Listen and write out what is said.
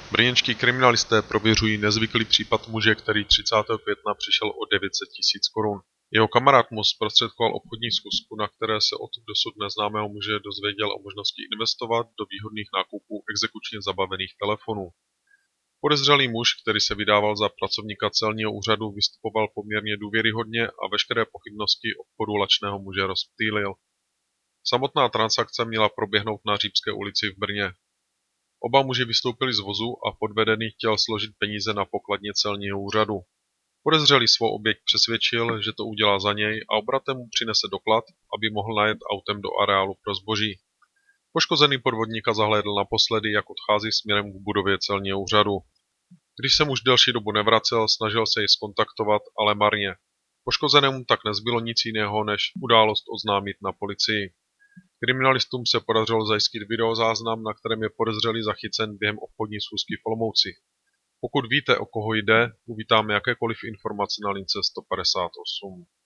Brněnští kriminalisté prověřují nezvyklý případ muže, který 30. května přišel o 900 000 korun. Jeho kamarád mu zprostředkoval obchodní schůzku, na které se od dosud neznámého muže dozvěděl o možnosti investovat do výhodných nákupů exekučně zabavených telefonů. Podezřelý muž, který se vydával za pracovníka celního úřadu, vystupoval poměrně důvěryhodně a veškeré pochybnosti obchodu lačného muže rozptýlil. Samotná transakce měla proběhnout na Řípské ulici v Brně. Oba muži vystoupili z vozu a podvedený chtěl složit peníze na pokladně celního úřadu. Podezřelý svou oběť přesvědčil, že to udělá za něj a obratem mu přinese doklad, aby mohl najet autem do areálu pro zboží. Poškozený podvodníka zahlédl naposledy, jak odchází směrem k budově celního úřadu. Když se muž delší dobu nevracel, snažil se jej zkontaktovat, ale marně. Poškozenému tak nezbylo nic jiného, než událost oznámit na policii. Kriminalistům se podařilo zajistit videozáznam, na kterém je podezřelý zachycen během obchodní schůzky v Olomouci. Pokud víte, o koho jde, uvítáme jakékoliv informace na lince 158.